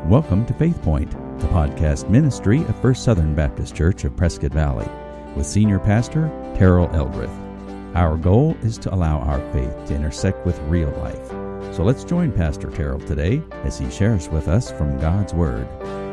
Welcome to Faith Point, the podcast ministry of First Southern Baptist Church of Prescott Valley, with Senior Pastor Terrell Eldredge. Our goal is to allow our faith to intersect with real life. So let's join Pastor Terrell today as he shares with us from God's Word.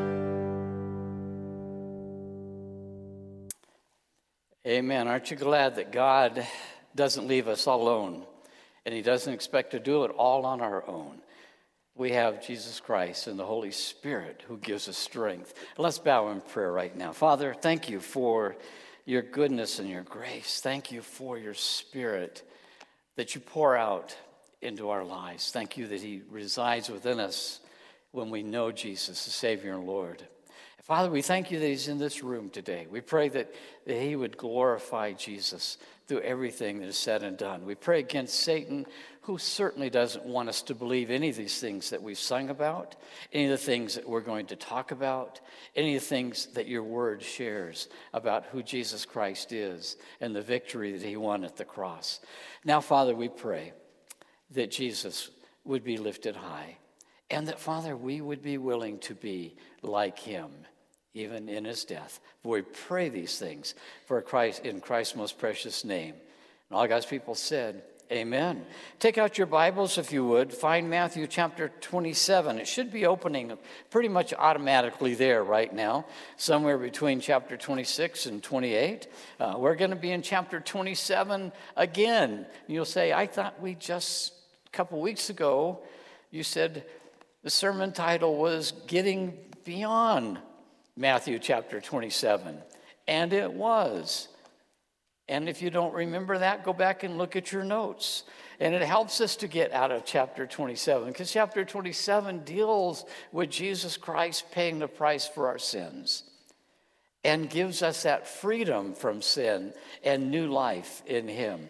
Amen. Aren't you glad that God doesn't leave us alone, and He doesn't expect to do it all on our own? We have Jesus Christ and the Holy Spirit who gives us strength. Let's bow in prayer right now. Father, thank you for your goodness and your grace. Thank you for your Spirit that you pour out into our lives. Thank you that He resides within us when we know Jesus, the Savior and Lord. Father, we thank you that He's in this room today. We pray that He would glorify Jesus through everything that is said and done. We pray against Satan, who certainly doesn't want us to believe any of these things that we've sung about, any of the things that we're going to talk about, any of the things that your word shares about who Jesus Christ is and the victory that He won at the cross. Now, Father, we pray that Jesus would be lifted high and that, Father, we would be willing to be like Him, even in His death. For we pray these things for Christ, in Christ's most precious name. And all God's people said, amen. Take out your Bibles, if you would. Find Matthew chapter 27. It should be opening pretty much automatically there right now, somewhere between chapter 26 and 28. We're going to be in chapter 27 again. You'll say, I thought we just, a couple weeks ago, you said the sermon title was Getting Beyond Matthew chapter 27. And it was. And if you don't remember that, go back and look at your notes. And it helps us to get out of chapter 27, because chapter 27 deals with Jesus Christ paying the price for our sins and gives us that freedom from sin and new life in Him.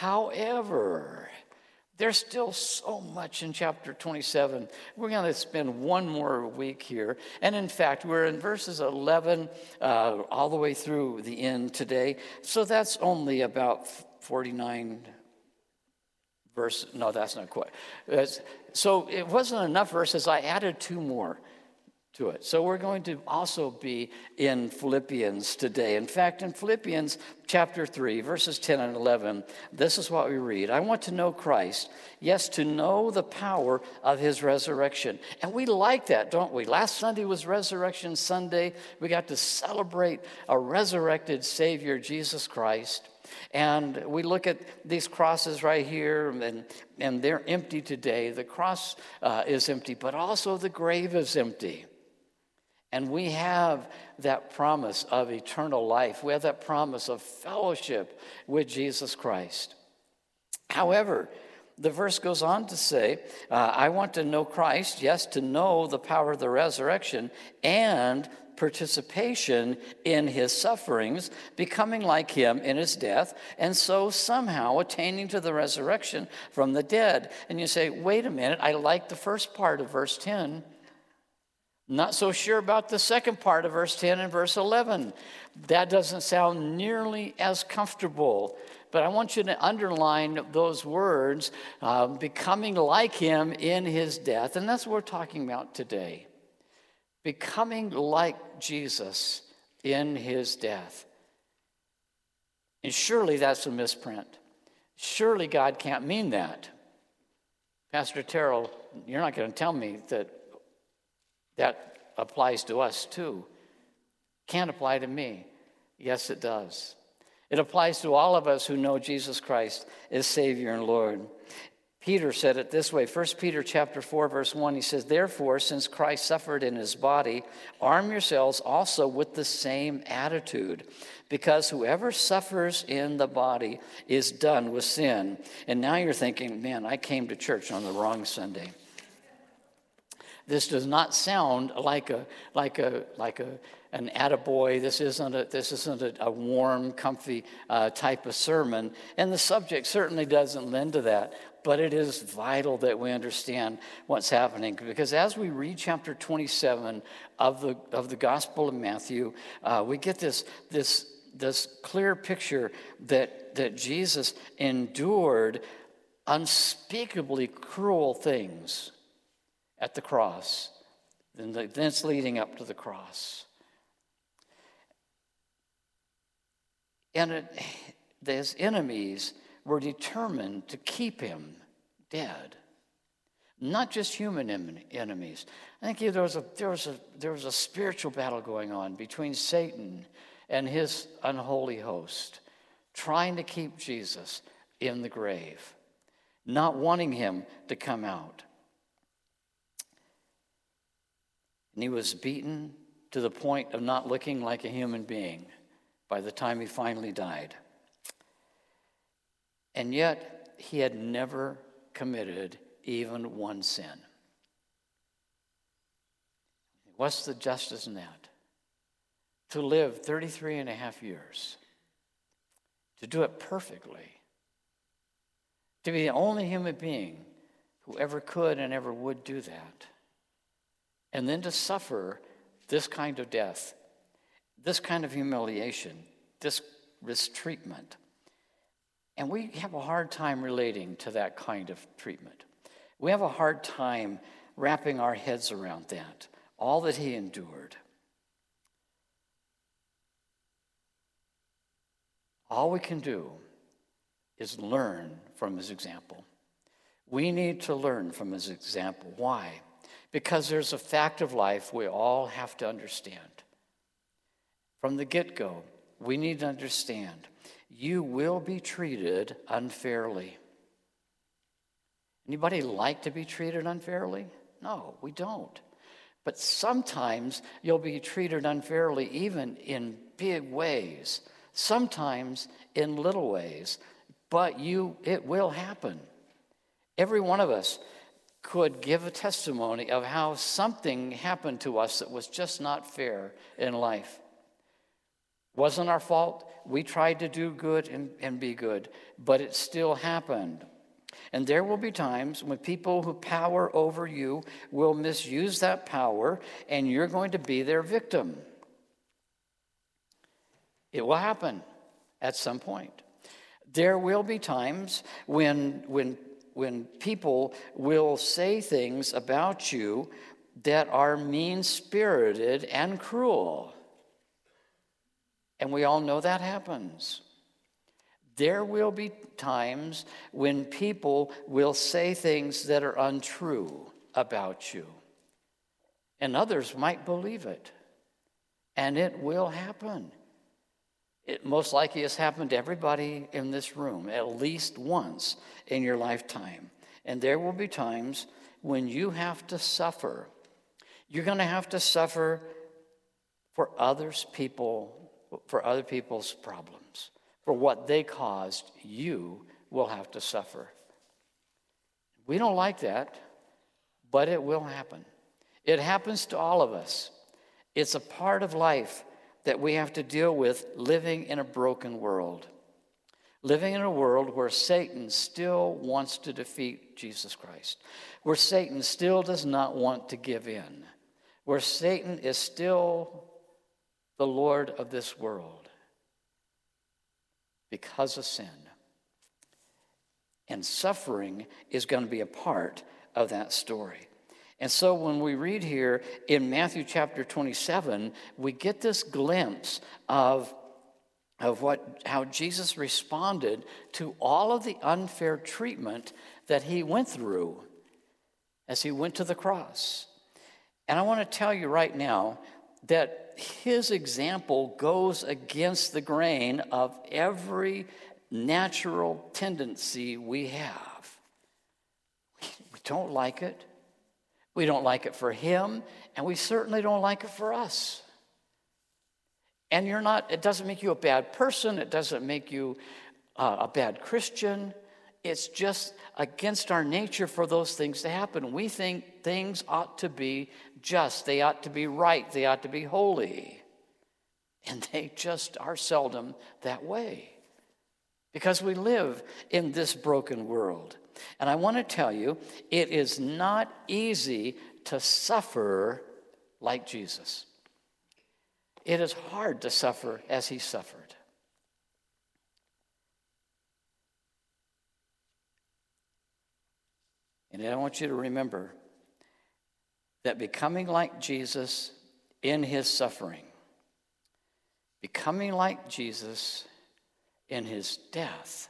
However, there's still so much in chapter 27. We're going to spend one more week here. And in fact, we're in verses 11 all the way through the end today. So that's only about 49 verses. No, that's not quite. So it wasn't enough verses. I added two more to it. So we're going to also be in Philippians today. In fact, in Philippians chapter 3, verses 10 and 11, this is what we read. I want to know Christ, yes, to know the power of His resurrection. And we like that, don't we? Last Sunday was Resurrection Sunday. We got to celebrate a resurrected Savior, Jesus Christ. And we look at these crosses right here, and they're empty today. The cross is empty, but also the grave is empty. And we have that promise of eternal life. We have that promise of fellowship with Jesus Christ. However, the verse goes on to say, I want to know Christ, yes, to know the power of the resurrection and participation in His sufferings, becoming like Him in His death, and so somehow attaining to the resurrection from the dead. And you say, wait a minute, I like the first part of verse 10. Not so sure about the second part of verse 10 and verse 11. That doesn't sound nearly as comfortable. But I want you to underline those words, becoming like Him in His death. And that's what we're talking about today. Becoming like Jesus in His death. And surely that's a misprint. Surely God can't mean that. Pastor Terrell, you're not going to tell me that applies to us too. Can't apply to me. Yes, it does. It applies to all of us who know Jesus Christ as Savior and Lord. Peter said it this way, 1 Peter chapter 4, verse 1, he says, therefore, since Christ suffered in His body, arm yourselves also with the same attitude, because whoever suffers in the body is done with sin. And now you're thinking, man, I came to church on the wrong Sunday. This does not sound like an attaboy. This isn't a warm, comfy type of sermon. And the subject certainly doesn't lend to that. But it is vital that we understand what's happening. Because as we read chapter 27 of the Gospel of Matthew, we get this clear picture that Jesus endured unspeakably cruel things at the cross. and the events leading up to the cross. And his enemies were determined to keep him dead. Not just human enemies. I think there was a spiritual battle going on between Satan and his unholy host, trying to keep Jesus in the grave, not wanting him to come out. And he was beaten to the point of not looking like a human being by the time he finally died. And yet, he had never committed even one sin. What's the justice in that? To live 33 and a half years, to do it perfectly, to be the only human being who ever could and ever would do that, and then to suffer this kind of death, this kind of humiliation, this mistreatment. And we have a hard time relating to that kind of treatment. We have a hard time wrapping our heads around that, all that he endured. All we can do is learn from his example. We need to learn from his example. Why? Because there's a fact of life we all have to understand. From the get-go, we need to understand you will be treated unfairly. Anybody like to be treated unfairly? No, we don't. But sometimes you'll be treated unfairly even in big ways, sometimes in little ways, but it will happen. Every one of us could give a testimony of how something happened to us that was just not fair in life. Wasn't our fault. We tried to do good and be good, but it still happened. And there will be times when people who power over you will misuse that power, and you're going to be their victim. It will happen at some point. There will be times when people will say things about you that are mean-spirited and cruel. And we all know that happens. There will be times when people will say things that are untrue about you. And others might believe it. And it will happen. It most likely has happened to everybody in this room at least once in your lifetime. And there will be times when you have to suffer. You're going to have to suffer for other people's problems. For what they caused, you will have to suffer. We don't like that, but it will happen. It happens to all of us. It's a part of life that we have to deal with living in a broken world. Living in a world where Satan still wants to defeat Jesus Christ. Where Satan still does not want to give in. Where Satan is still the Lord of this world. Because of sin. And suffering is going to be a part of that story. And so when we read here in Matthew chapter 27, we get this glimpse of how Jesus responded to all of the unfair treatment that he went through as he went to the cross. And I want to tell you right now that his example goes against the grain of every natural tendency we have. We don't like it. We don't like it for him, and we certainly don't like it for us. And it doesn't make you a bad person. It doesn't make you a bad Christian. It's just against our nature for those things to happen. We think things ought to be just. They ought to be right. They ought to be holy. And they just are seldom that way. Because we live in this broken world. And I want to tell you, it is not easy to suffer like Jesus. It is hard to suffer as he suffered. And I want you to remember that becoming like Jesus in his suffering, becoming like Jesus in his death,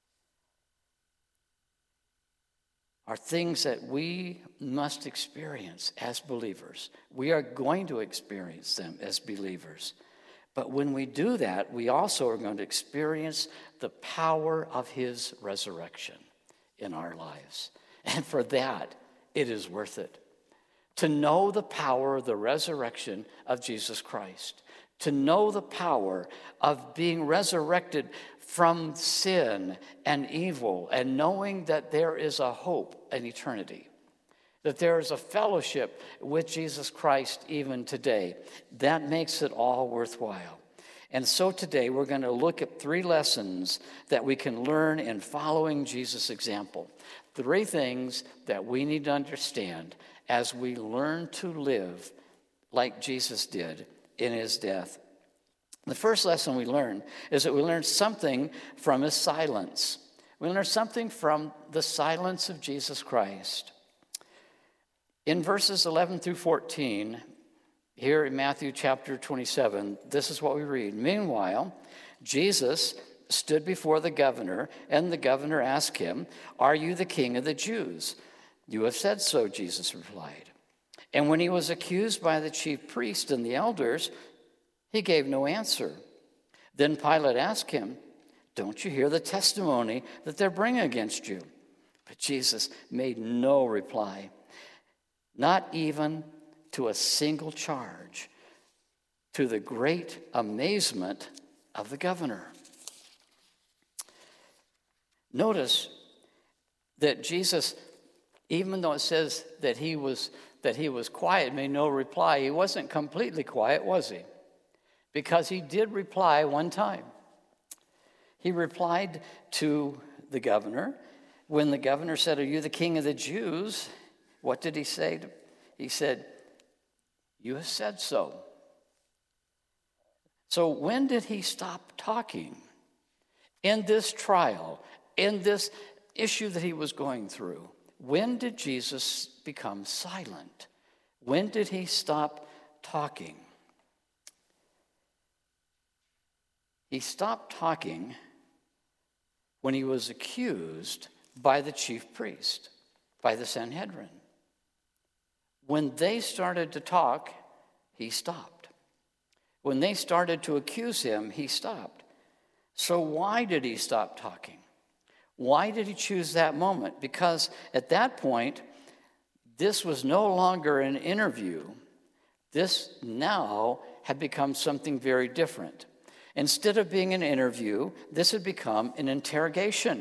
are things that we must experience as believers. We are going to experience them as believers. But when we do that, we also are going to experience the power of his resurrection in our lives. And for that, it is worth it. To know the power of the resurrection of Jesus Christ. To know the power of being resurrected from sin and evil, and knowing that there is a hope in eternity, that there is a fellowship with Jesus Christ even today. That makes it all worthwhile. And so today we're going to look at 3 lessons that we can learn in following Jesus' example. 3 things that we need to understand as we learn to live like Jesus did in his death. The first lesson we learn is that we learn something from his silence. We learn something from the silence of Jesus Christ. In verses 11 through 14, here in Matthew chapter 27, this is what we read. Meanwhile, Jesus stood before the governor, and the governor asked him, "Are you the king of the Jews?" "You have said so," Jesus replied. And when he was accused by the chief priests and the elders, he gave no answer. Then Pilate asked him, "Don't you hear the testimony that they're bringing against you?" But Jesus made no reply, not even to a single charge, to the great amazement of the governor. Notice that Jesus, even though it says that he was quiet, made no reply, he wasn't completely quiet, was he? Because he did reply one time. He replied to the governor. When the governor said, "Are you the king of the Jews?" What did he say? He said, "You have said so." So when did he stop talking? In this trial, in this issue that he was going through, when did Jesus become silent? When did he stop talking? He stopped talking when he was accused by the chief priest, by the Sanhedrin. When they started to talk, he stopped. When they started to accuse him, he stopped. So why did he stop talking? Why did he choose that moment? Because at that point, this was no longer an interview. This now had become something very different. Instead of being an interview, this had become an interrogation.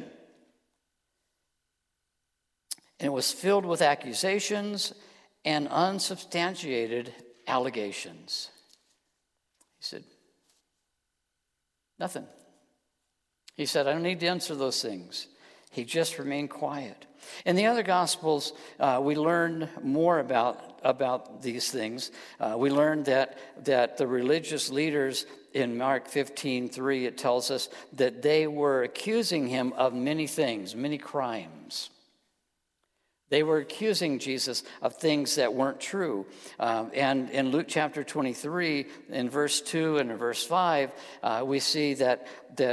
And it was filled with accusations and unsubstantiated allegations. He said, "Nothing." He said, "I don't need to answer those things." He just remained quiet. In the other Gospels, we learn more about these things. We learned that the religious leaders in Mark 15:3, it tells us that they were accusing him of many things, many crimes. They were accusing Jesus of things that weren't true. And in Luke chapter 23, in verse 2 and in verse 5, we see that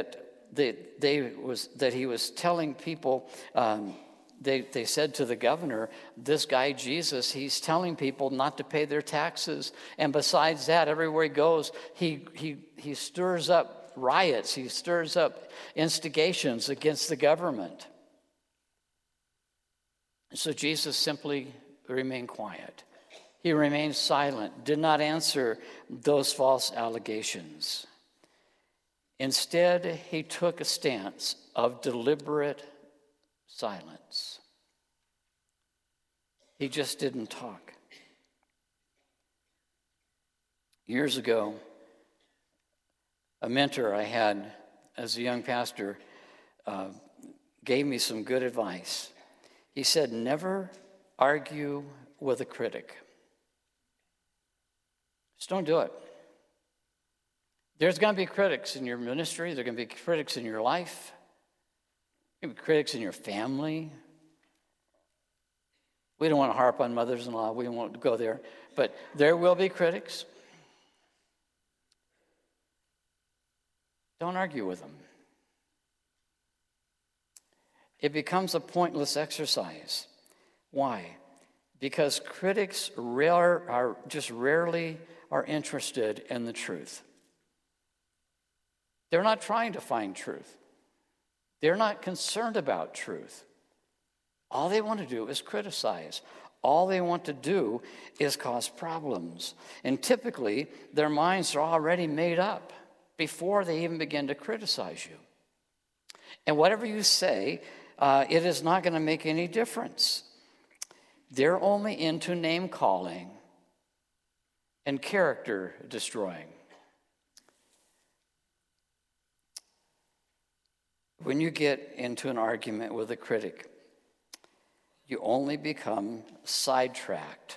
he was telling people, they said to the governor, "This guy Jesus, he's telling people not to pay their taxes. And besides that, everywhere he goes, he stirs up riots. He stirs up instigations against the government." So Jesus simply remained quiet. He remained silent, did not answer those false allegations. Instead, he took a stance of deliberate silence. He just didn't talk. Years ago, a mentor I had as a young pastor gave me some good advice. He said, "Never argue with a critic. Just don't do it. There's going to be critics in your ministry. There are going to be critics in your life. There are going to be critics in your family. We don't want to harp on mothers-in-law. We won't go there. But there will be critics. Don't argue with them. It becomes a pointless exercise. Why? Because critics rarely are interested in the truth. They're not trying to find truth. They're not concerned about truth. All they want to do is criticize. All they want to do is cause problems. And typically, their minds are already made up before they even begin to criticize you. And whatever you say, it is not going to make any difference. They're only into name-calling and character destroying. When you get into an argument with a critic, you only become sidetracked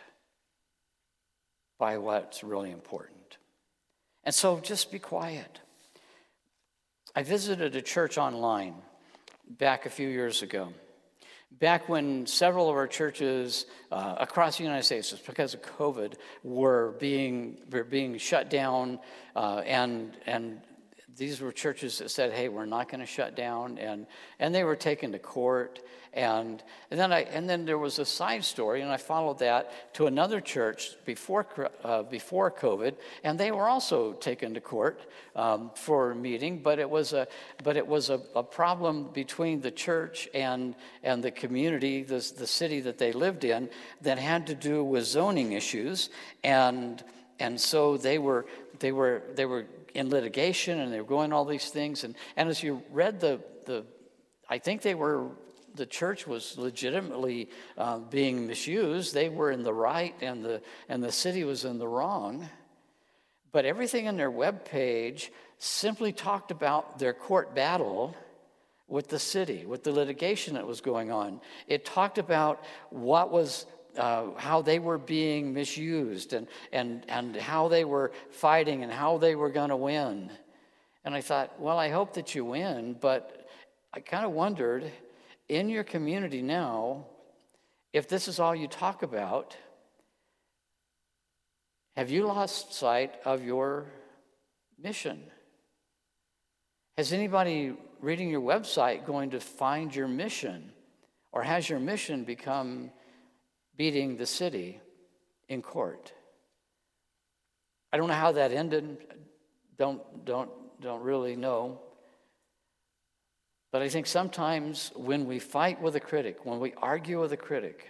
by what's really important. And so just be quiet. I visited a church online back a few years ago, back when several of our churches across the United States, just because of COVID, were being shut down, and these were churches that said, "Hey, we're not going to shut down," and they were taken to court. And then there was a side story, and I followed that to another church before COVID, and they were also taken to court for a meeting. But it was a problem between the church and the community, the city that they lived in, that had to do with zoning issues, and so they were in litigation, and they were going all these things, and as you read I think the church was legitimately being misused. They were in the right, and the city was in the wrong. But everything in their webpage simply talked about their court battle with the city, with the litigation that was going on. It talked about what was how they were being misused, and how they were fighting, and how they were going to win. And I thought, well, I hope that you win, but I kind of wondered, in your community now, if this is all you talk about, have you lost sight of your mission? Has anybody reading your website going to find your mission? Or has your mission become beating the city in court? I don't know how that ended. Don't really know. But I think sometimes when we fight with a critic, when we argue with a critic,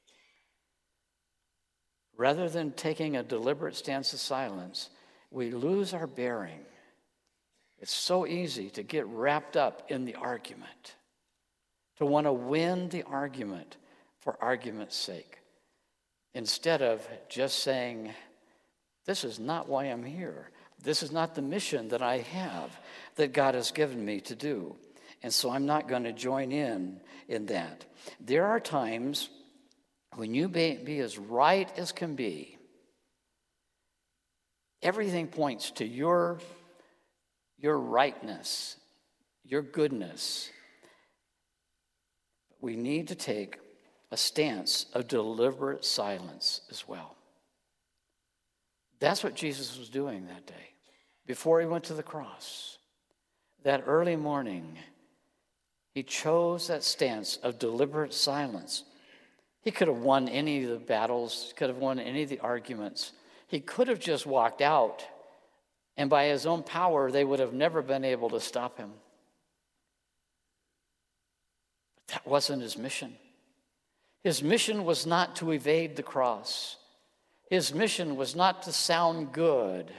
rather than taking a deliberate stance of silence, we lose our bearing. It's so easy to get wrapped up in the argument, to want to win the argument for argument's sake, instead of just saying, this is not why I'm here. This is not the mission that I have, that God has given me to do. And so I'm not going to join in that. There are times when you be as right as can be. Everything points to your rightness, your goodness. We need to take a stance of deliberate silence as well. That's what Jesus was doing that day, before he went to the cross. That early morning, he chose that stance of deliberate silence. He could have won any of the battles, could have won any of the arguments. He could have just walked out, and by his own power, they would have never been able to stop him. But that wasn't his mission. His mission was not to evade the cross. His mission was not to sound good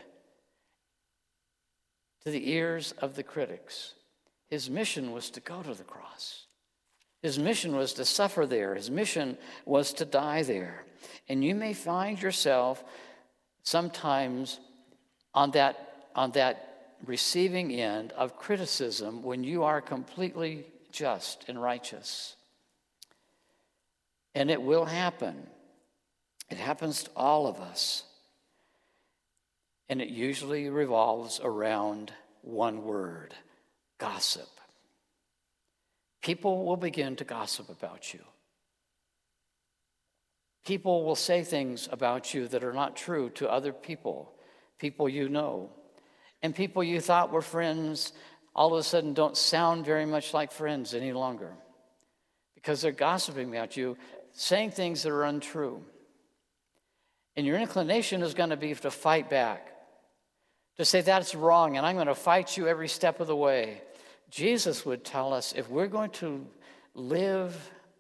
to the ears of the critics. His mission was to go to the cross. His mission was to suffer there. His mission was to die there. And you may find yourself sometimes on that receiving end of criticism when you are completely just and righteous. And it will happen. It happens to all of us. And it usually revolves around one word: gossip. People will begin to gossip about you. People will say things about you that are not true to other people you know. And people you thought were friends all of a sudden don't sound very much like friends any longer because they're gossiping about you, saying things that are untrue. And your inclination is going to be to fight back, to say that's wrong, and I'm going to fight you every step of the way. Jesus would tell us if we're going to live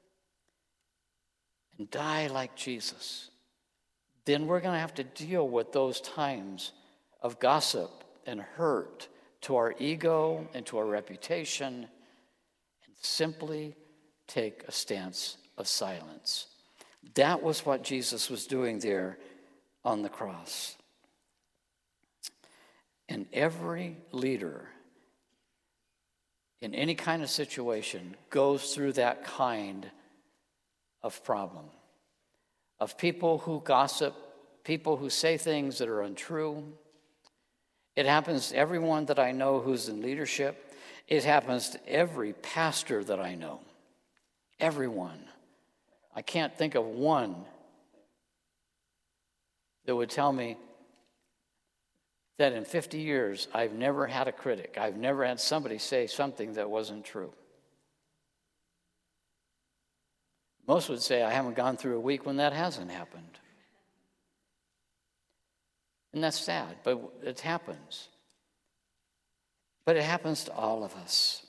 and die like Jesus, then we're going to have to deal with those times of gossip and hurt to our ego and to our reputation, and simply take a stance of silence. That was what Jesus was doing there on the cross. And every leader in any kind of situation goes through that kind of problem. Of people who gossip, people who say things that are untrue. It happens to everyone that I know who's in leadership. It happens to every pastor that I know. Everyone. I can't think of one that would tell me that in 50 years I've never had a critic. I've never had somebody say something that wasn't true. Most would say I haven't gone through a week when that hasn't happened. And that's sad, but it happens. But it happens to all of us.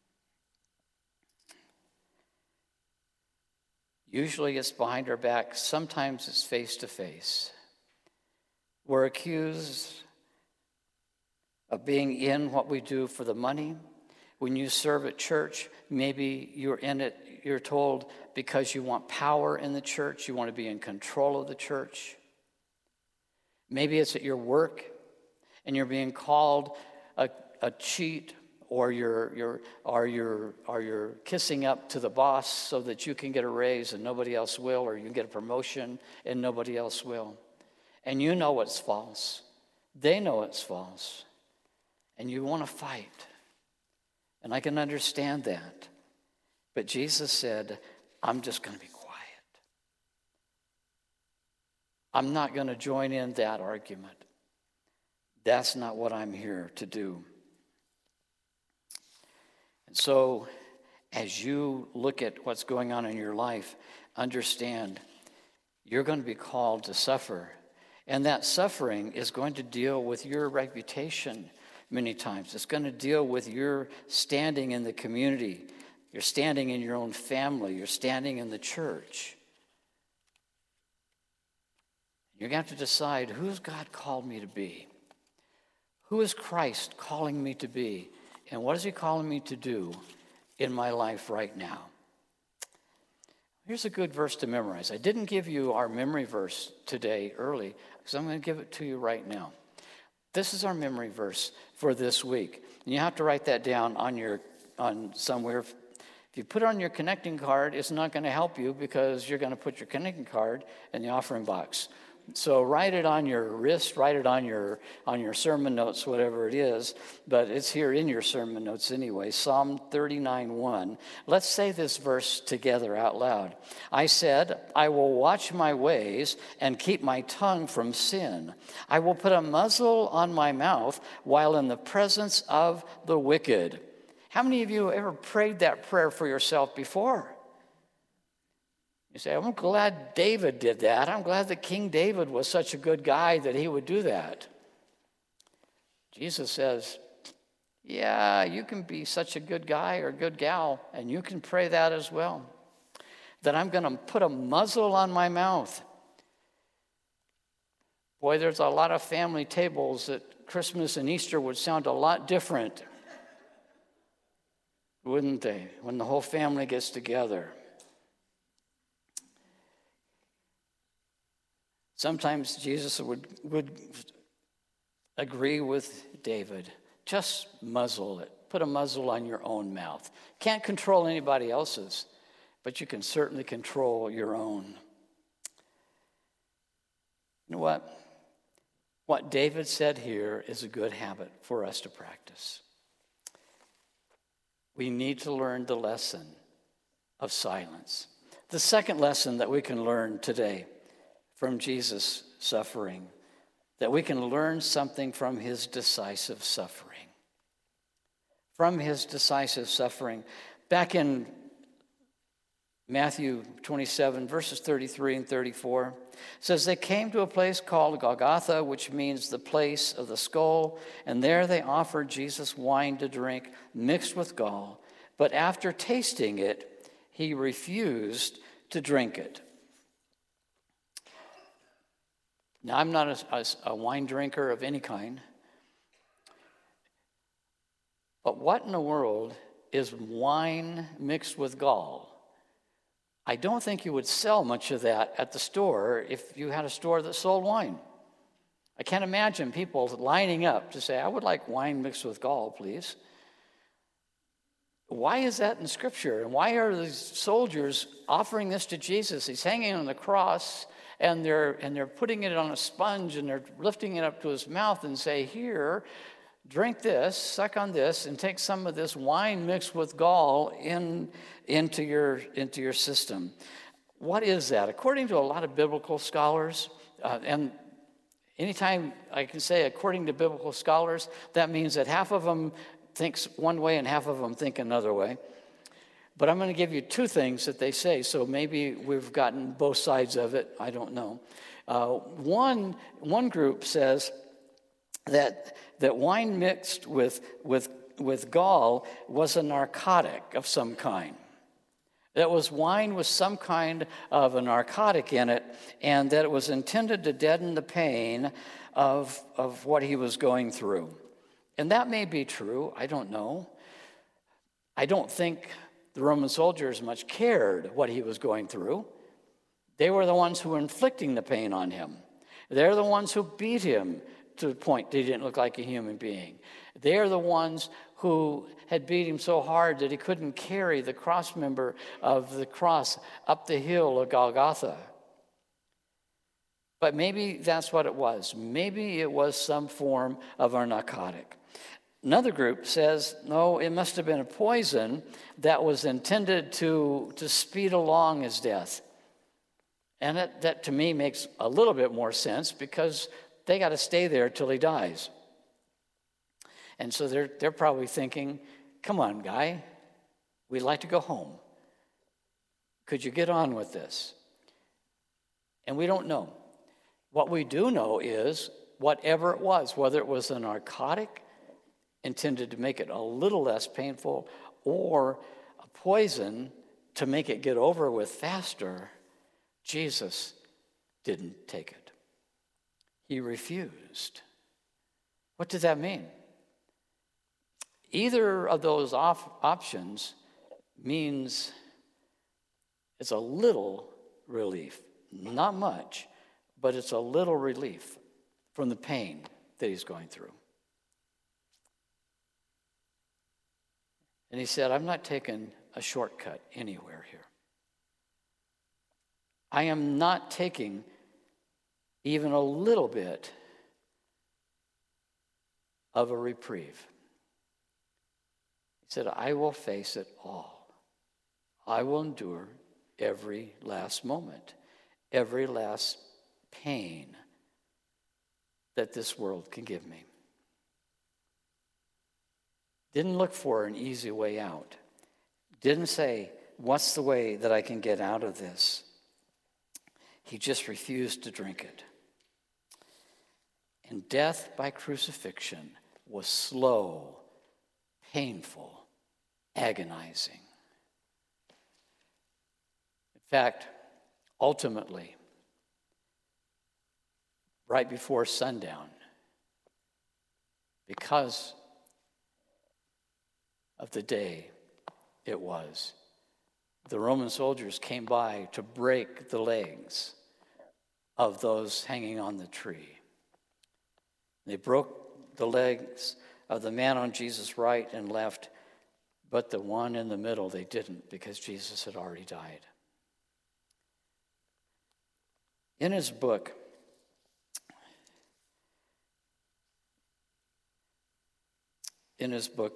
Usually it's behind our back. Sometimes it's face to face. We're accused of being in what we do for the money. When you serve at church, maybe you're in it, you're told, because you want power in the church, you want to be in control of the church. Maybe it's at your work, and you're being called a cheat, or you're kissing up to the boss so that you can get a raise and nobody else will, or you can get a promotion and nobody else will. And you know it's false. They know it's false. And you want to fight. And I can understand that. But Jesus said, I'm just going to be quiet. I'm not going to join in that argument. That's not what I'm here to do. And so, as you look at what's going on in your life, understand you're going to be called to suffer. And that suffering is going to deal with your reputation many times. It's going to deal with your standing in the community. You're standing in your own family. You're standing in the church. You're going to have to decide, who's God called me to be? Who is Christ calling me to be? And what is he calling me to do in my life right now? Here's a good verse to memorize. I didn't give you our memory verse today early, because I'm going to give it to you right now. This is our memory verse for this week. And you have to write that down on somewhere. If you put it on your connecting card, it's not going to help you because you're going to put your connecting card in the offering box. So write it on your wrist, write it on your sermon notes, whatever it is, but it's here in your sermon notes anyway. Psalm 39:1. Let's say this verse together out loud. I said, I will watch my ways and keep my tongue from sin. I will put a muzzle on my mouth while in the presence of the wicked. How many of you ever prayed that prayer for yourself before? You say, I'm glad David did that. I'm glad that King David was such a good guy that he would do that. Jesus says, yeah, you can be such a good guy or good gal, and you can pray that as well. That I'm going to put a muzzle on my mouth. Boy, there's a lot of family tables that Christmas and Easter would sound a lot different, wouldn't they, when the whole family gets together. Sometimes Jesus would agree with David. Just muzzle it. Put a muzzle on your own mouth. Can't control anybody else's, but you can certainly control your own. You know what? What David said here is a good habit for us to practice. We need to learn the lesson of silence. The second lesson that we can learn today from Jesus' suffering, that we can learn something from his decisive suffering. From his decisive suffering. Back in Matthew 27, verses 33 and 34, says, they came to a place called Golgotha, which means the place of the skull, and there they offered Jesus wine to drink mixed with gall. But after tasting it, he refused to drink it. Now, I'm not a wine drinker of any kind, but what in the world is wine mixed with gall? I don't think you would sell much of that at the store if you had a store that sold wine. I can't imagine people lining up to say, I would like wine mixed with gall, please. Why is that in Scripture? And why are these soldiers offering this to Jesus? He's hanging on the cross, and they're putting it on a sponge, and they're lifting it up to his mouth and say, here, drink this, suck on this, and take some of this wine mixed with gall into your system. What is that? According to a lot of biblical scholars, and anytime I can say according to biblical scholars, that means that half of them thinks one way and half of them think another way. But I'm going to give you two things that they say, so maybe we've gotten both sides of it. I don't know. One group says that wine mixed with gall was a narcotic of some kind. That was wine with some kind of a narcotic in it, and that it was intended to deaden the pain of what he was going through. And that may be true. I don't know. I don't think the Roman soldiers much cared what he was going through. They were the ones who were inflicting the pain on him. They're the ones who beat him to the point that he didn't look like a human being. They're the ones who had beat him so hard that he couldn't carry the cross member of the cross up the hill of Golgotha. But maybe that's what it was. Maybe it was some form of a narcotic. Another group says, no, it must have been a poison that was intended to speed along his death. And that to me makes a little bit more sense because they got to stay there till he dies. And so they're probably thinking, come on, guy, we'd like to go home. Could you get on with this? And we don't know. What we do know is whatever it was, whether it was a narcotic intended to make it a little less painful or a poison to make it get over with faster, Jesus didn't take it. He refused. What does that mean? Either of those options means it's a little relief. Not much, but it's a little relief from the pain that he's going through. And he said, I'm not taking a shortcut anywhere here. I am not taking even a little bit of a reprieve. He said, I will face it all. I will endure every last moment, every last pain that this world can give me. Didn't look for an easy way out. Didn't say, what's the way that I can get out of this? He just refused to drink it. And death by crucifixion was slow, painful, agonizing. In fact, ultimately, right before sundown, because of the day it was, the Roman soldiers came by to break the legs of those hanging on the tree. They broke the legs of the man on Jesus' right and left, but the one in the middle they didn't because Jesus had already died. In his book,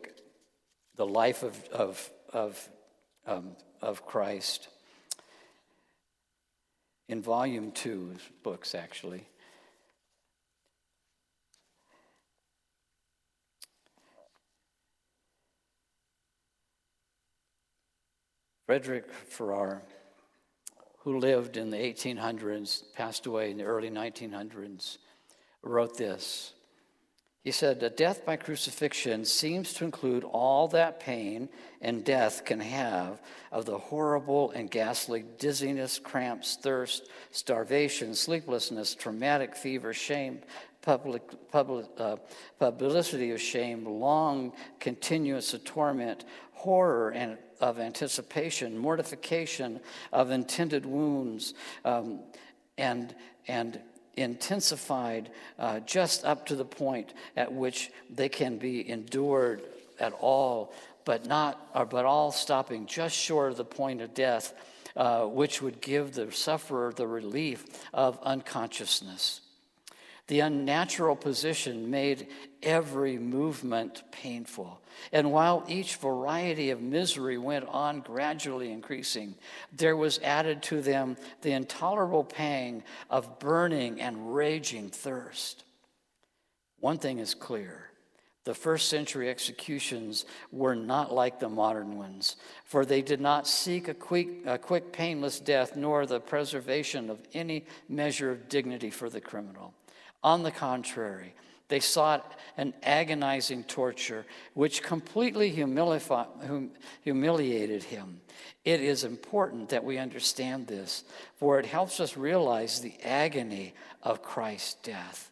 The Life of Christ, in volume 2 books, actually. Frederick Farrar, who lived in the 1800s, passed away in the early 1900s, wrote this. He said, "A death by crucifixion seems to include all that pain and death can have of the horrible and ghastly dizziness, cramps, thirst, starvation, sleeplessness, traumatic fever, shame, publicity of shame, long continuance of torment, horror and of anticipation, mortification of intended wounds, and intensified just up to the point at which they can be endured at all, but all stopping just short of the point of death, which would give the sufferer the relief of unconsciousness. The unnatural position made every movement painful. And while each variety of misery went on gradually increasing, there was added to them the intolerable pang of burning and raging thirst. One thing is clear. The first century executions were not like the modern ones, for they did not seek a quick, painless death, nor the preservation of any measure of dignity for the criminal. On the contrary, they sought an agonizing torture which completely humiliated him. It is important that we understand this, for it helps us realize the agony of Christ's death.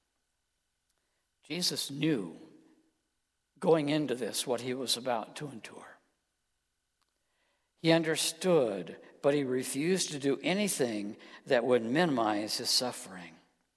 Jesus knew going into this what he was about to endure. He understood, but he refused to do anything that would minimize his suffering.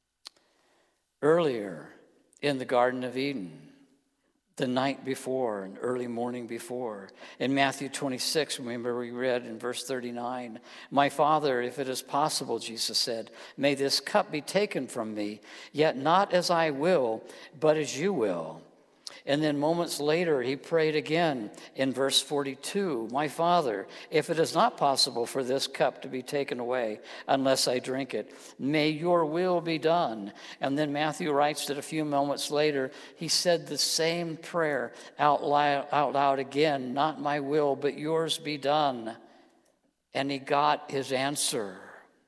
Earlier in the Garden of Eden, the night before and early morning before, in Matthew 26, remember we read in verse 39, "My Father, if it is possible," Jesus said, "may this cup be taken from me, yet not as I will, but as you will." And then moments later, he prayed again in verse 42, "My Father, if it is not possible for this cup to be taken away unless I drink it, may your will be done." And then Matthew writes that a few moments later, he said the same prayer out loud again, "Not my will, but yours be done." And he got his answer.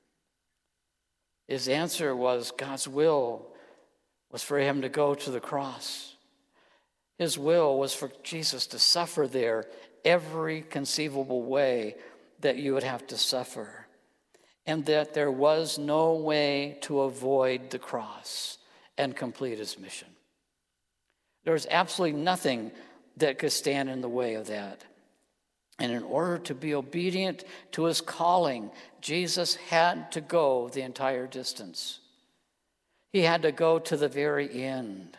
His answer was God's will was for him to go to the cross. His will was for Jesus to suffer there every conceivable way that you would have to suffer, and that there was no way to avoid the cross and complete his mission. There was absolutely nothing that could stand in the way of that. And in order to be obedient to his calling, Jesus had to go the entire distance. He had to go to the very end.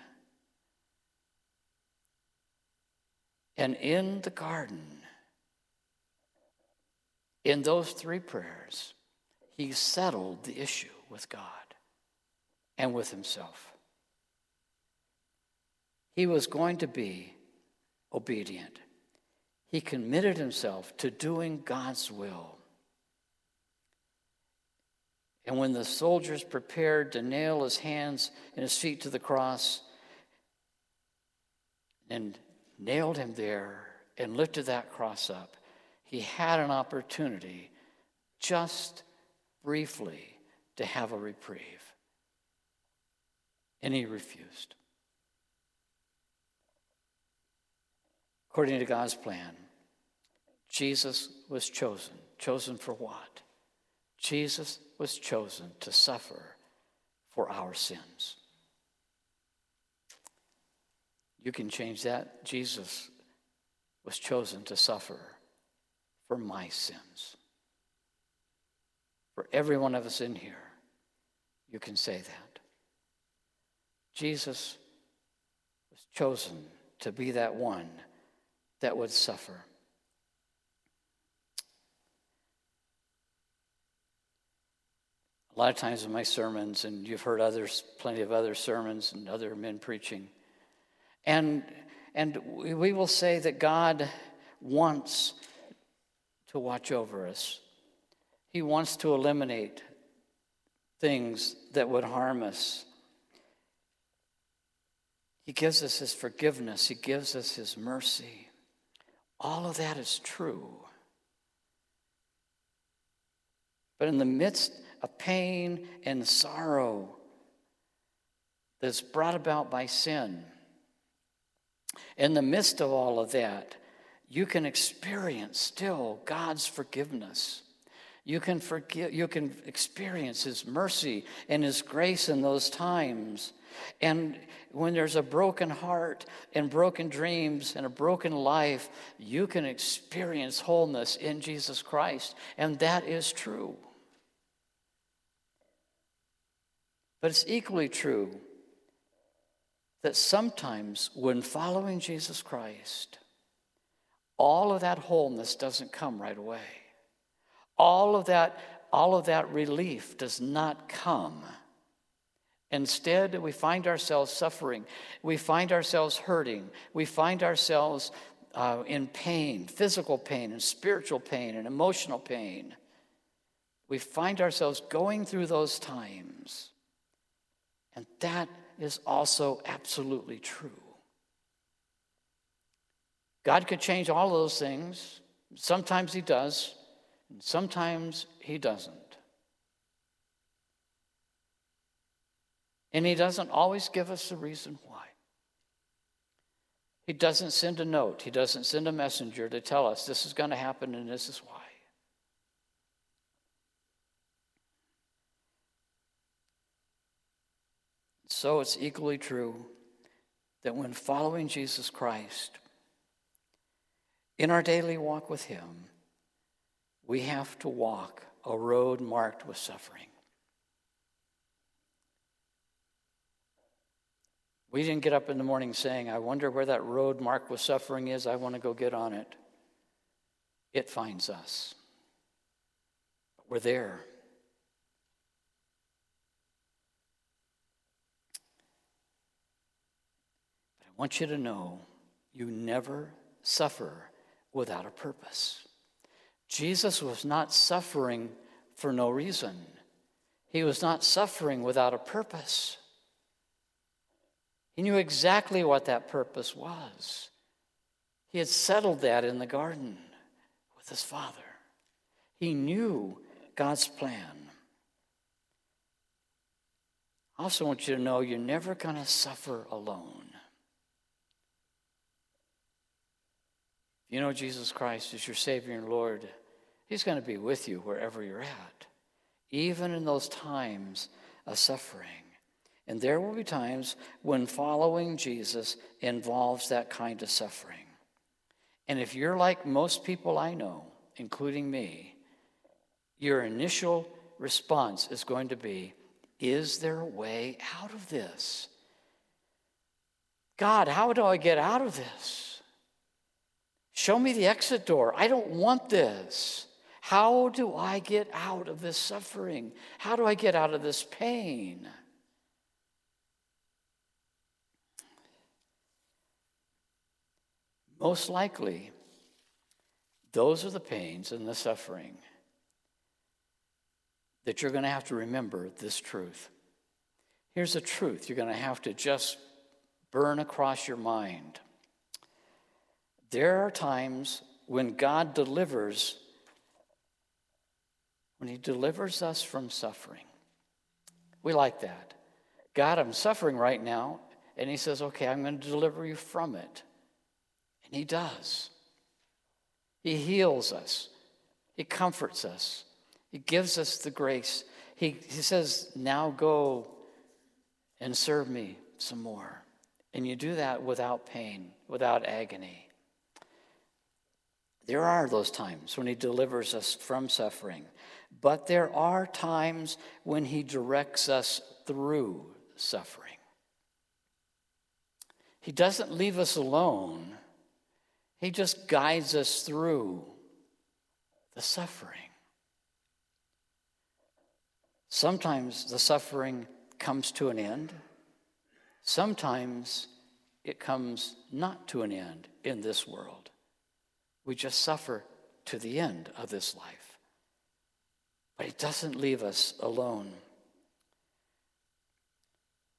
And in the garden, in those three prayers, he settled the issue with God and with himself. He was going to be obedient. He committed himself to doing God's will. And when the soldiers prepared to nail his hands and his feet to the cross and nailed him there and lifted that cross up, he had an opportunity just briefly to have a reprieve. And he refused. According to God's plan, Jesus was chosen. Chosen for what? Jesus was chosen to suffer for our sins. You can change that. Jesus was chosen to suffer for my sins. For every one of us in here, you can say that. Jesus was chosen to be that one that would suffer. A lot of times in my sermons, and you've heard plenty of other sermons and other men preaching, and we will say that God wants to watch over us. He wants to eliminate things that would harm us. He gives us his forgiveness. He gives us his mercy. All of that is true. But in the midst of pain and sorrow that's brought about by sin, in the midst of all of that, you can experience still God's forgiveness. You can experience his mercy and his grace in those times. And when there's a broken heart and broken dreams and a broken life, you can experience wholeness in Jesus Christ. And that is true. But it's equally true that sometimes when following Jesus Christ, all of that wholeness doesn't come right away. All of that relief does not come. Instead, we find ourselves suffering. We find ourselves hurting. We find ourselves in pain, physical pain and spiritual pain and emotional pain. We find ourselves going through those times. And that is also absolutely true. God could change all of those things. Sometimes he does, and sometimes he doesn't. And he doesn't always give us a reason why. He doesn't send a note. He doesn't send a messenger to tell us this is going to happen and this is why. So it's equally true that when following Jesus Christ, in our daily walk with him, we have to walk a road marked with suffering. We didn't get up in the morning saying, I wonder where that road marked with suffering is. I want to go get on it. It finds us. We're there. But I want you to know, you never suffer without a purpose. Jesus was not suffering for no reason. He was not suffering without a purpose. He knew exactly what that purpose was. He had settled that in the garden with his Father. He knew God's plan. I also want you to know you're never going to suffer alone. If you know Jesus Christ as your Savior and Lord, he's going to be with you wherever you're at, even in those times of suffering. And there will be times when following Jesus involves that kind of suffering. And if you're like most people I know, including me, your initial response is going to be, is there a way out of this? God, how do I get out of this? Show me the exit door. I don't want this. How do I get out of this suffering? How do I get out of this pain? Most likely, those are the pains and the suffering that you're going to have to remember this truth. Here's the truth you're going to have to just burn across your mind. There are times when God delivers, when he delivers us from suffering. We like that. God, I'm suffering right now. And he says, okay, I'm going to deliver you from it. And he does. He heals us. He comforts us. He gives us the grace. He says, now go and serve me some more. And you do that without pain, without agony. There are those times when he delivers us from suffering. But there are times when he directs us through suffering. He doesn't leave us alone. He just guides us through the suffering. Sometimes the suffering comes to an end. Sometimes it comes not to an end in this world. We just suffer to the end of this life. But he doesn't leave us alone.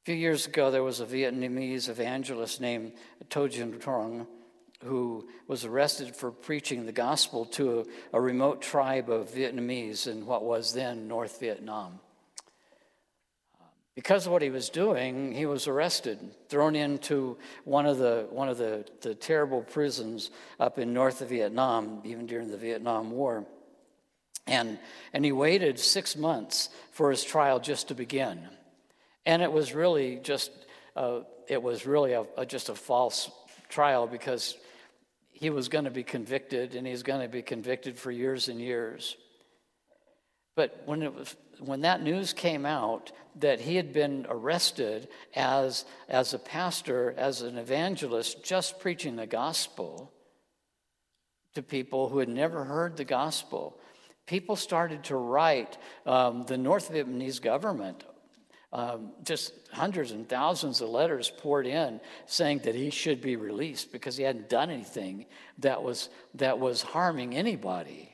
few years ago, there was a Vietnamese evangelist named To Jin Trong who was arrested for preaching the gospel to a remote tribe of Vietnamese in what was then North Vietnam. Because of what he was doing, he was arrested, thrown into one of the terrible prisons up in north of Vietnam, even during the Vietnam War. And he waited 6 months for his trial just to begin. And it was really just a false trial, because he was going to be convicted, and he's going to be convicted for years and years. But when that news came out that he had been arrested as a pastor, as an evangelist, just preaching the gospel to people who had never heard the gospel, people started to write the North Vietnamese government. Just hundreds and thousands of letters poured in saying that he should be released because he hadn't done anything that was harming anybody.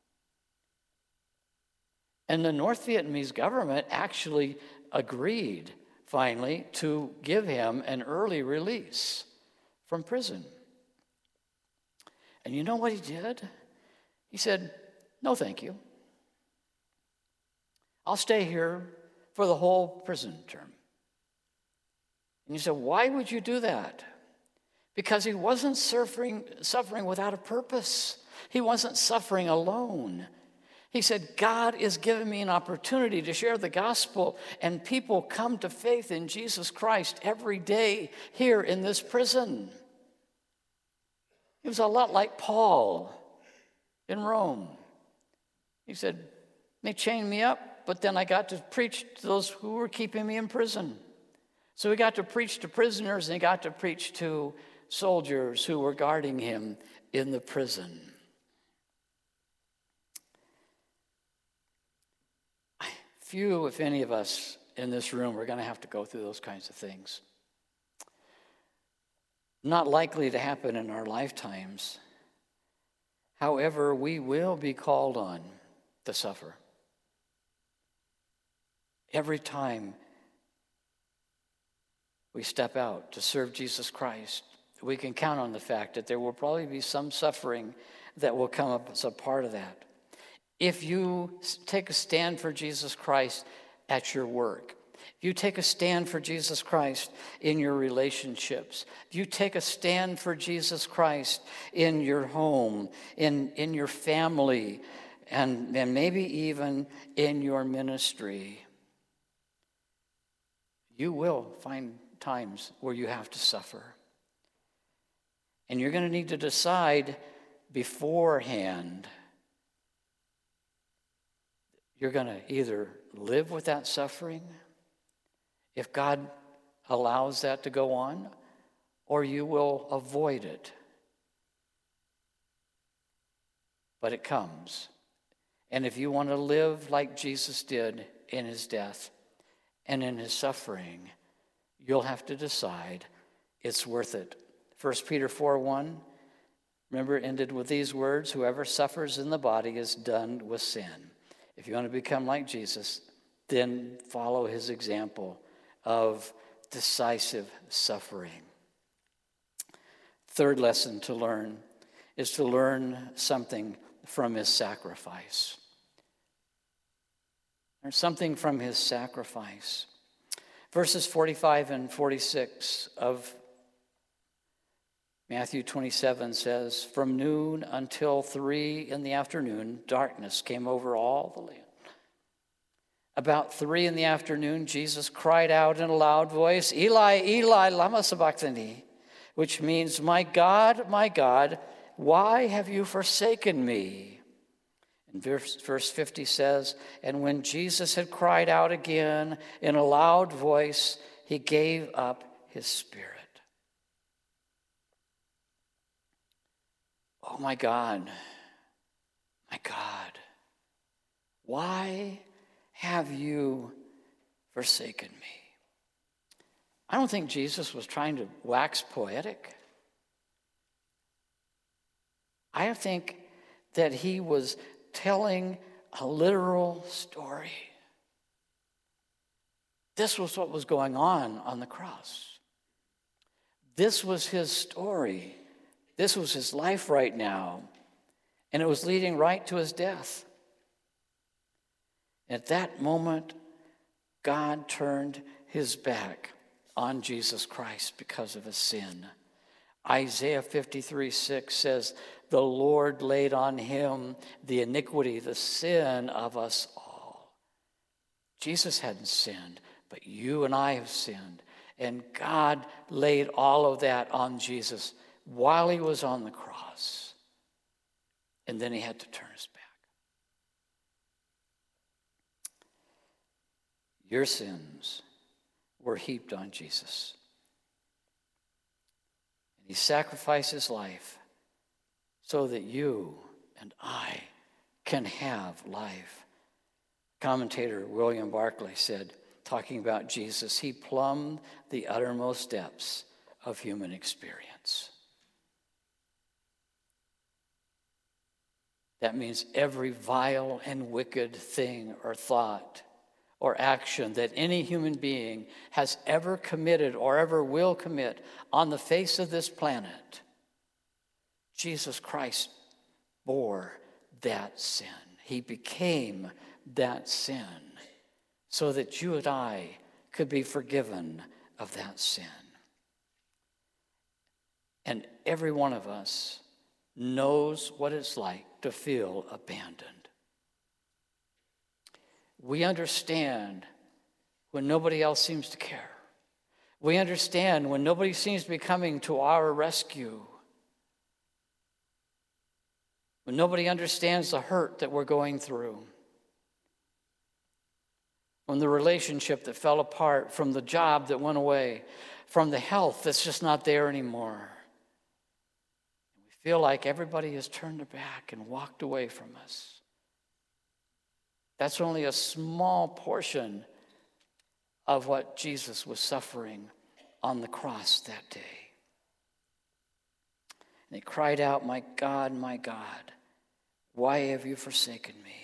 And the North Vietnamese government actually agreed, finally, to give him an early release from prison. And you know what he did? He said, "No, thank you. I'll stay here for the whole prison term." And you said, "Why would you do that?" Because he wasn't suffering without a purpose. He wasn't suffering alone. He said, "God is giving me an opportunity to share the gospel, and people come to faith in Jesus Christ every day here in this prison." He was a lot like Paul in Rome. He said, "They chained me up, but then I got to preach to those who were keeping me in prison." So he got to preach to prisoners, and he got to preach to soldiers who were guarding him in the prison. Few, if any of us in this room, are going to have to go through those kinds of things. Not likely to happen in our lifetimes. However, we will be called on to suffer. Every time we step out to serve Jesus Christ, we can count on the fact that there will probably be some suffering that will come up as a part of that. If you take a stand for Jesus Christ at your work, if you take a stand for Jesus Christ in your relationships, if you take a stand for Jesus Christ in your home, in your family, and maybe even in your ministry, you will find times where you have to suffer. And you're going to need to decide beforehand. You're going to either live with that suffering, if God allows that to go on, or you will avoid it. But it comes. And if you want to live like Jesus did in his death and in his suffering, you'll have to decide it's worth it. 1 Peter 4:1, remember, it ended with these words: "Whoever suffers in the body is done with sin." If you want to become like Jesus, then follow his example of decisive suffering. Third lesson to learn is to learn something from his sacrifice. Learn something from his sacrifice. Verses 45 and 46 of Matthew 27 says, "From noon until 3 p.m, darkness came over all the land. About 3 p.m, Jesus cried out in a loud voice, 'Eli, Eli, lama sabachthani,' which means, my God, why have you forsaken me?" And verse 50 says, "And when Jesus had cried out again in a loud voice, he gave up his spirit." Oh, my God, why have you forsaken me? I don't think Jesus was trying to wax poetic. I think that he was telling a literal story. This was what was going on the cross. This was his story. This was his life right now. And it was leading right to his death. At that moment, God turned his back on Jesus Christ because of his sin. Isaiah 53:6 says, the Lord laid on him the iniquity, the sin of us all. Jesus hadn't sinned, but you and I have sinned. And God laid all of that on Jesus while he was on the cross. And then he had to turn his back. Your sins were heaped on Jesus. And he sacrificed his life so that you and I can have life. Commentator William Barclay said, talking about Jesus, he plumbed the uttermost depths of human experience. That means every vile and wicked thing or thought or action that any human being has ever committed or ever will commit on the face of this planet, Jesus Christ bore that sin. He became that sin so that you and I could be forgiven of that sin. And every one of us knows what it's like to feel abandoned. We understand when nobody else seems to care. We understand when nobody seems to be coming to our rescue. When nobody understands the hurt that we're going through. From the relationship that fell apart, from the job that went away, from the health that's just not there anymore. We feel like everybody has turned their back and walked away from us. That's only a small portion of what Jesus was suffering on the cross that day. And he cried out, my God, why have you forsaken me?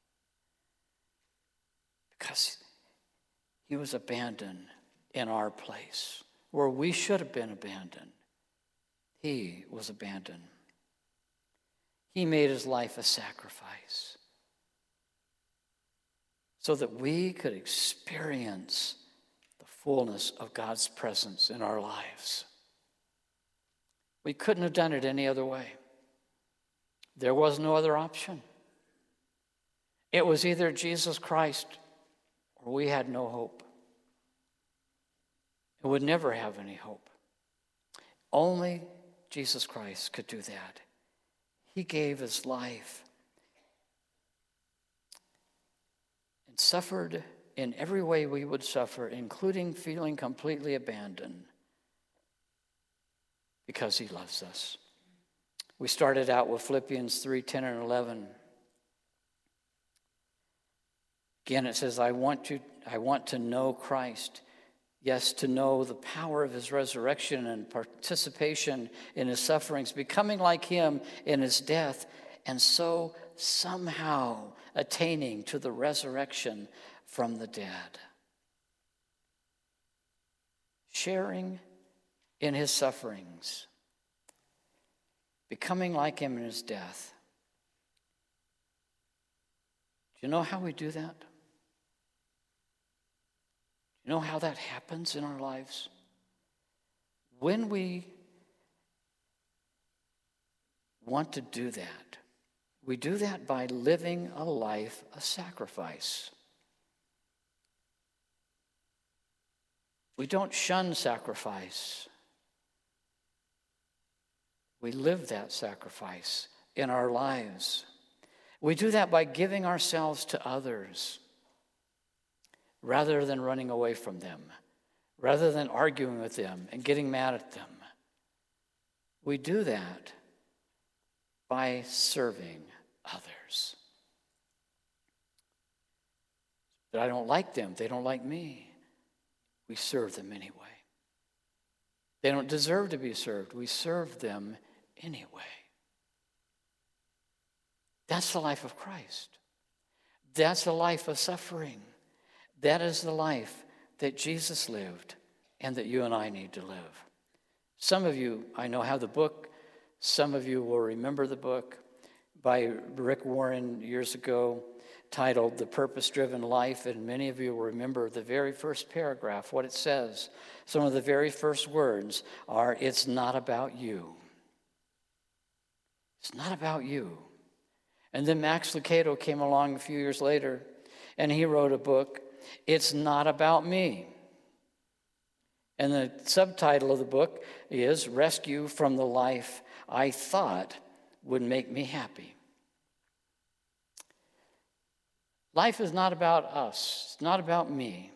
Because he was abandoned in our place, where we should have been abandoned. He was abandoned. He made his life a sacrifice so that we could experience the fullness of God's presence in our lives. We couldn't have done it any other way. There was no other option. It was either Jesus Christ or we had no hope. It would never have any hope. Only Jesus Christ could do that. He gave his life and suffered in every way we would suffer, including feeling completely abandoned, because he loves us. We started out with Philippians 3:10 and 11. Again, it says, I want to know Christ. Yes, to know the power of his resurrection and participation in his sufferings, becoming like him in his death, and so somehow attaining to the resurrection from the dead. Sharing in his sufferings, becoming like him in his death. Do you know how we do that? You know how that happens in our lives? When we want to do that, we do that by living a life of sacrifice. We don't shun sacrifice. We live that sacrifice in our lives. We do that by giving ourselves to others rather than running away from them, rather than arguing with them and getting mad at them. We do that by serving others. But I don't like them. They don't like me. We serve them anyway. They don't deserve to be served. We serve them anyway. That's the life of Christ. That's the life of suffering. That is the life that Jesus lived and that you and I need to live. Some of you, I know, have the book. Some of you will remember the book by Rick Warren years ago, titled The Purpose-Driven Life, and many of you will remember the very first paragraph, what it says. Some of the very first words are, "It's not about you." It's not about you. And then Max Lucado came along a few years later, and he wrote a book, "It's Not About Me." And the subtitle of the book is Rescue from the Life I Thought Would Make Me Happy. Life is not about us. It's not about me.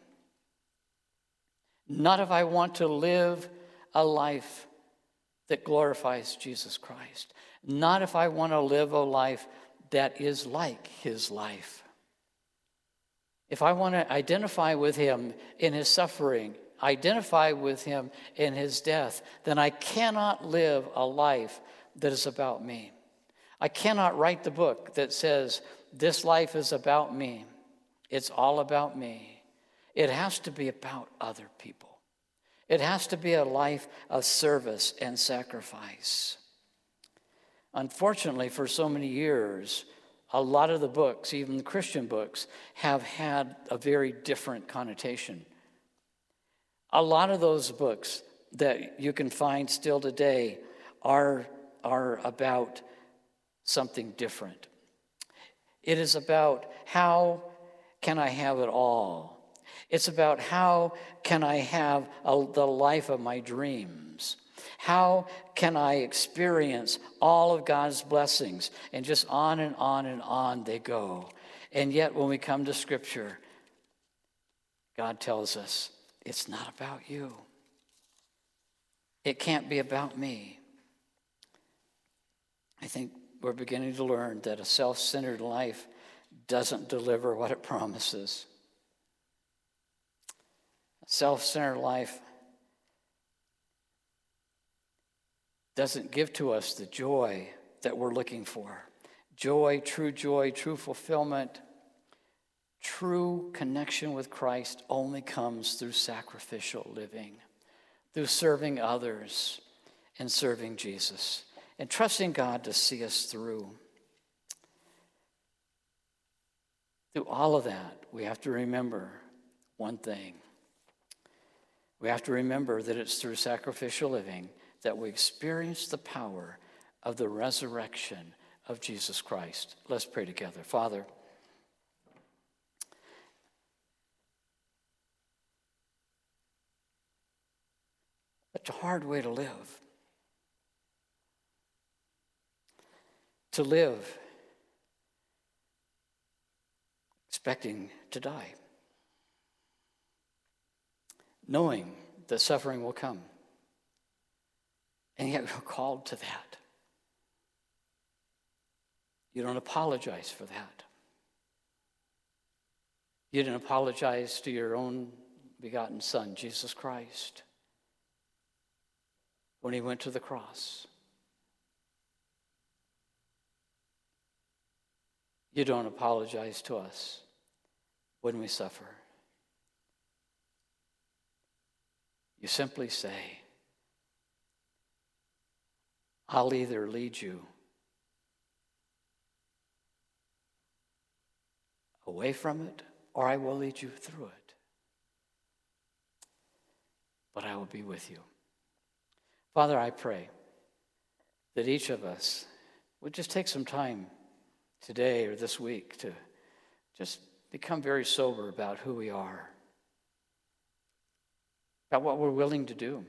Not if I want to live a life that glorifies Jesus Christ. Not if I want to live a life that is like his life. If I want to identify with him in his suffering, identify with him in his death, then I cannot live a life that is about me. I cannot write the book that says, this life is about me. It's all about me. It has to be about other people. It has to be a life of service and sacrifice. Unfortunately, for so many years, a lot of the books, even the Christian books, have had a very different connotation. A lot of those books that you can find still today are about something different. It is about how can I have it all? It's about how can I have the life of my dreams? How can I experience all of God's blessings? And just on and on and on they go. And yet when we come to Scripture, God tells us, it's not about you. It can't be about me. I think we're beginning to learn that a self-centered life doesn't deliver what it promises. A self-centered life doesn't give to us the joy that we're looking for. Joy, true fulfillment, true connection with Christ only comes through sacrificial living, through serving others and serving Jesus, and trusting God to see us through. Through all of that, we have to remember one thing. We have to remember that it's through sacrificial living that we experience the power of the resurrection of Jesus Christ. Let's pray together. Father, it's a hard way to live. To live expecting to die, knowing that suffering will come. And yet we're called to that. You don't apologize for that. You didn't apologize to your own begotten Son, Jesus Christ, when he went to the cross. You don't apologize to us when we suffer. You simply say, I'll either lead you away from it, or I will lead you through it. But I will be with you. Father, I pray that each of us would just take some time today or this week to just become very sober about who we are, about what we're willing to do.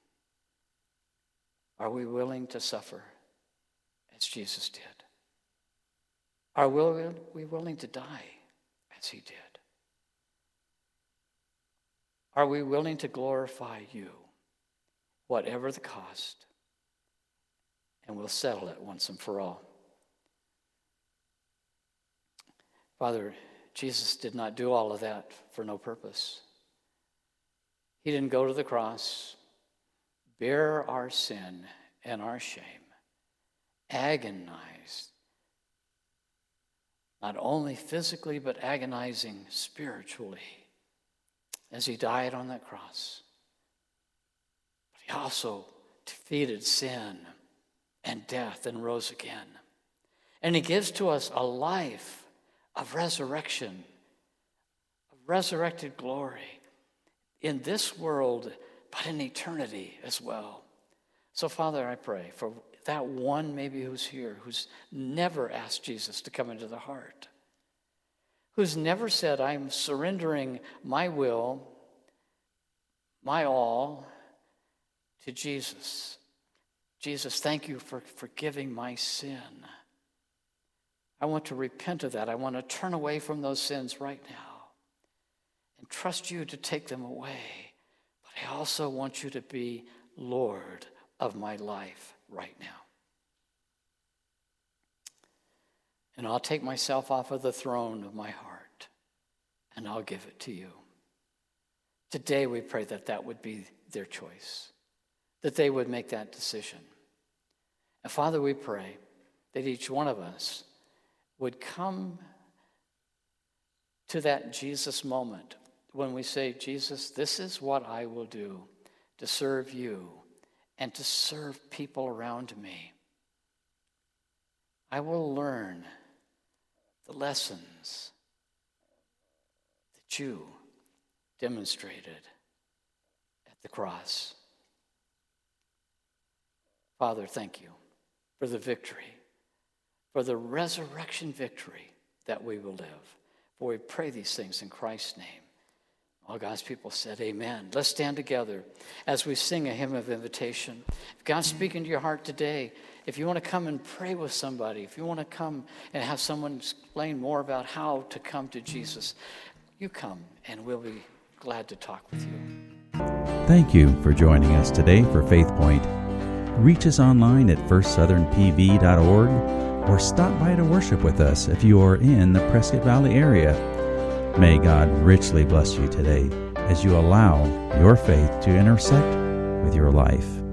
Are we willing to suffer as Jesus did? Are we willing to die as he did? Are we willing to glorify you, whatever the cost? And we'll settle it once and for all. Father, Jesus did not do all of that for no purpose. He didn't go to the cross, bear our sin and our shame, agonize, not only physically, but agonizing spiritually as he died on that cross. But he also defeated sin and death and rose again. And he gives to us a life of resurrection, of resurrected glory in this world, but in eternity as well. So, Father, I pray for that one maybe who's here, who's never asked Jesus to come into the heart, who's never said, I'm surrendering my will, my all, to Jesus. Jesus, thank you for forgiving my sin. I want to repent of that. I want to turn away from those sins right now and trust you to take them away. But I also want you to be Lord of my life right now. And I'll take myself off of the throne of my heart, and I'll give it to you. Today we pray that that would be their choice, that they would make that decision. And Father, we pray that each one of us would come to that Jesus moment when we say, Jesus, this is what I will do to serve you and to serve people around me. I will learn the lessons that you demonstrated at the cross. Father, thank you for the victory, for the resurrection victory that we will live. For we pray these things in Christ's name. All God's people said amen. Let's stand together as we sing a hymn of invitation. If God's speaking to your heart today, if you want to come and pray with somebody, if you want to come and have someone explain more about how to come to Jesus, you come and we'll be glad to talk with you. Thank you for joining us today for Faith Point. Reach us online at firstsouthernpv.org or stop by to worship with us if you are in the Prescott Valley area. May God richly bless you today as you allow your faith to intersect with your life.